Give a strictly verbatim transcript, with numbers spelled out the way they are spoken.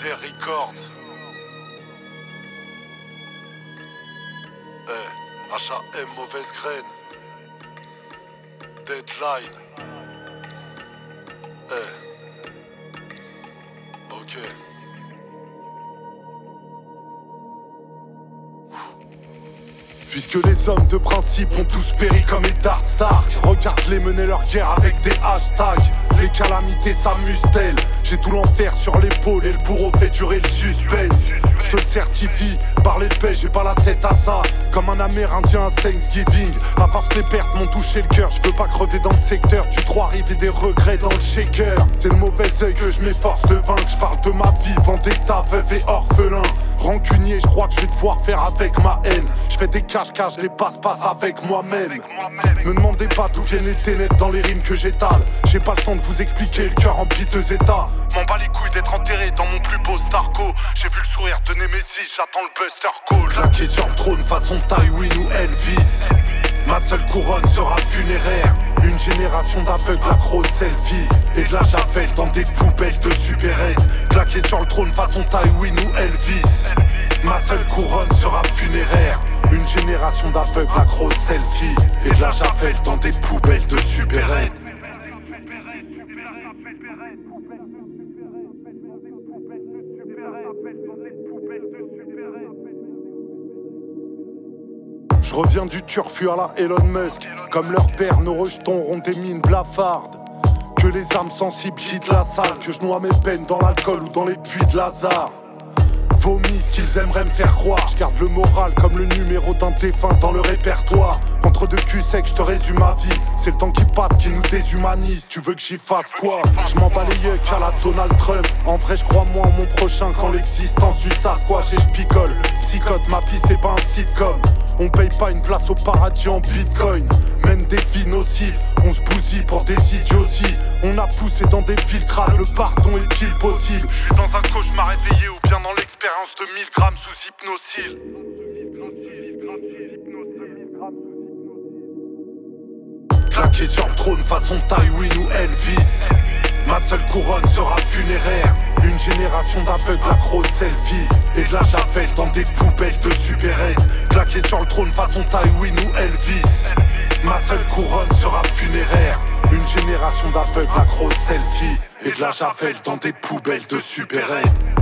Univers Records. Eh, H A M mauvaise graine. Deadline. Eh. Ok. Puisque les hommes de principe ont tous péri comme les Dark Stark. Regarde-les mener leur guerre avec des hashtags. Les calamités s'amusent-elles? J'ai tout l'enfer sur l'épaule et le bourreau fait durer le suspense. Je te le certifie, par l'épée j'ai pas la tête à ça. Comme un amérindien à Thanksgiving. À force les pertes m'ont touché le cœur. Je veux pas crever dans le secteur, tu trop arriver des regrets dans le shaker. C'est le mauvais œil que je m'efforce de vaincre. Je parle de ma vie, vendetta, veuve et orphelin. Rancunier, je crois que je vais devoir faire avec ma haine. Je fais des cache-cache, les passe-passe avec moi-même. Me demandez pas d'où viennent les ténèbres dans les rimes que j'étale. J'ai pas le temps de vous expliquer, le cœur en piteux état. M'en bats les couilles d'être enterré dans mon plus beau Starco. J'ai vu le sourire de Nemesis, j'attends le Buster Call. Claqué sur le trône façon Tywin ou Elvis. Ma seule couronne sera funéraire. Une génération d'aveugles accro selfie. Et de la javel dans des poubelles de supérettes. Claqué sur le trône façon Tywin ou Elvis. Ma seule couronne sera funéraire. Une génération d'aveugles accro selfie. Et de la javel dans des poubelles de supérettes. Je reviens du turfu à la Elon Musk. Comme leur père, nos rejetons auront des mines blafardes. Que les âmes sensibles quittent la salle. Que je noie mes peines dans l'alcool ou dans les puits de Lazare. Vomis ce qu'ils aimeraient me faire croire. Je garde le moral comme le numéro d'un défunt dans le répertoire. Entre deux culs secs, je te résume ma vie. C'est le temps qui passe qui nous déshumanise. Tu veux que j'y fasse quoi? Je m'en bats les yeux à la Donald Trump. En vrai je crois moins en mon prochain quand l'existence du Sasquatch et je picole. Psychote, ma vie c'est pas un sitcom. On paye pas une place au paradis en bitcoin. Mène des vies nocives, on se bousille pour des idioties. On a poussé dans des villes crades, le pardon est-il possible? Je suis dans un cauchemar réveillé ou bien dans l'expérience de mille grammes sous hypnosile. Claqué sur le trône façon Tywin ou Elvis. Ma seule couronne sera funéraire. Une génération d'aveugles accro selfie. Et de la javel dans des poubelles de supérettes. Claqué sur le trône façon Tywin ou Elvis. Ma seule couronne sera funéraire. Une génération d'aveugles accro selfie. Et de la javel dans des poubelles de supérettes.